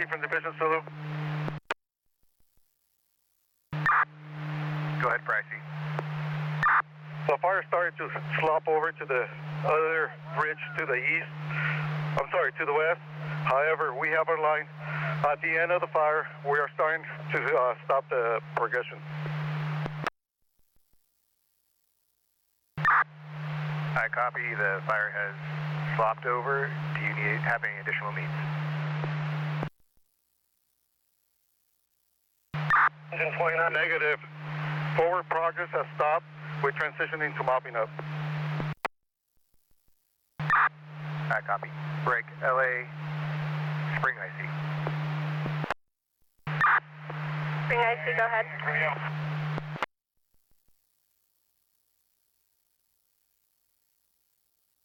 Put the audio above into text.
copy from Division Zulu. Go ahead, Pricey. So fire started to slop over to the other bridge to the east. I'm sorry, to the west. However, we have our line. At the end of the fire, we are starting to stop the progression. I copy. The fire has slopped over. Do you have any additional needs? Engine 29. Negative. Forward progress has stopped. We're transitioning to mopping up. I copy. Break. LA. Spring IC. Spring IC, go ahead.